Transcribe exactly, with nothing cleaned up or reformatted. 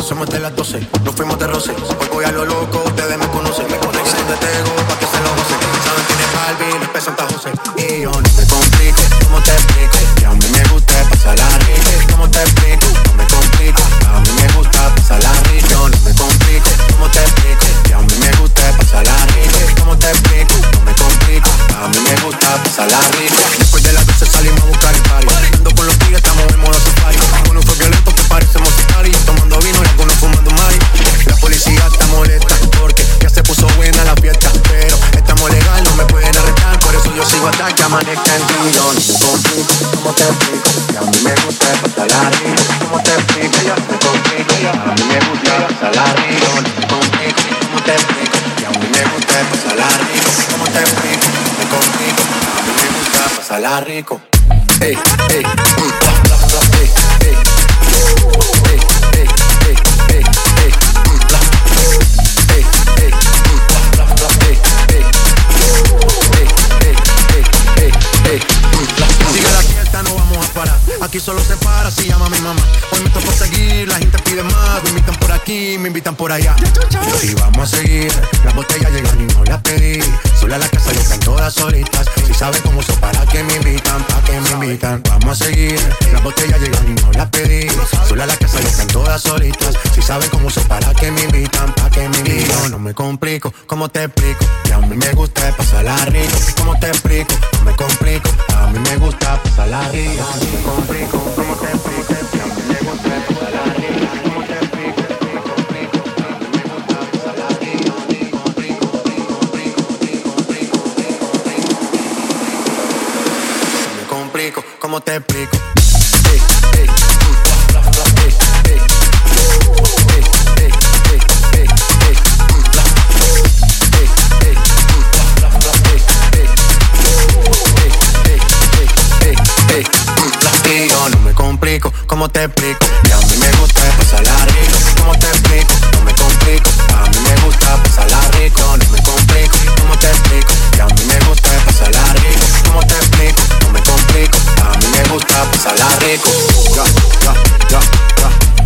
somos de las doce, nos fuimos de roce. Hoy voy a lo loco, ustedes me conocen. Me conocen donde tengo, pa' que se lo gocen. Saben quién es Balvin, después Santa José. Y yo no me complico, ¿cómo te explico? Que a mí me gusta pasarla rico. ¿Cómo te explico? No me complico, a mí me gusta pasarla rico. Yo no me complico, ¿cómo te explico? Que a mí me gusta pasarla rico. ¿Cómo te explico? No me complico, a mí me gusta pasarla rico. Después de las doce salimos a buscar el party. Ando con los tigres, estamos en modo safari. Con un fue violento que parecemos safari. Tomando vino y algunos fumando mari. La policía está molesta porque ya se puso buena la fiesta. Pero estamos legal, no me pueden arrestar. Por eso yo sigo hasta que amanezca en ti. Yo no me complico, ¿cómo te explico? Que a mí me gusta pasarla rico. ¿Cómo te explico? Yo me complico, a mí me gusta pasarla rico. No me complico, ¿cómo te explico? Que a mí me gusta pasarla rico. ¿Cómo te explico? Me complico, a mí me gusta pasarla rico. Ey, ey, mm, bla, bla, bla, ey, ey. Ey, ey, ey, ey, ey, mm, bla. Ey, ey, mm, bla, bla, bla, ey, ey. Ey, ey, ey, ey, ey, mm, bla. Sigue la fiesta, no vamos a parar. Aquí solo se para si llama mi mamá. Hoy me toca seguir, la gente pide más. Me invitan por aquí, me invitan por allá. Y vamos a seguir, las botellas llegan y no las pedí. Sola la casa ya están todas solitas. Si saben cómo uso para que me invitan, pa' que me invitan. Vamos a seguir, las botellas llegan y no las pedí. Sola la casa ya están todas solitas. Si saben cómo uso para que me invitan, pa' que me invitan. No, no me complico, ¿cómo te explico? Que a mí me gusta pasarla rico. ¿Cómo te explico? No me complico, a mí me gusta pasarla rico. No me complico, ¿cómo te explico? Que a mí me gusta pasarla rico. ¿Cómo te explico? No me complico, a mí me gusta pasarla rico. No me complico, ¿cómo te explico? Ey, ey, mm, bla, bla, bla, ey, ey. Ey, ey, ey, ey, ey, mm, bla. Ey, ey, mm, bla, bla, bla, ey, ey. Ey, ey, ey, ey, ey, mm, bla. Y yo no me complico, ¿cómo te explico? Que a mí me gusta pasarla rico. ¿Cómo te explico? No me complico, a mí me gusta pasarla rico. No me complico, ¿cómo te explico? Que a mí me gusta pasarla rico. ¿Cómo te explico? No me complico, a mí me gusta pasarla rico. Ya, ya, ya, ya.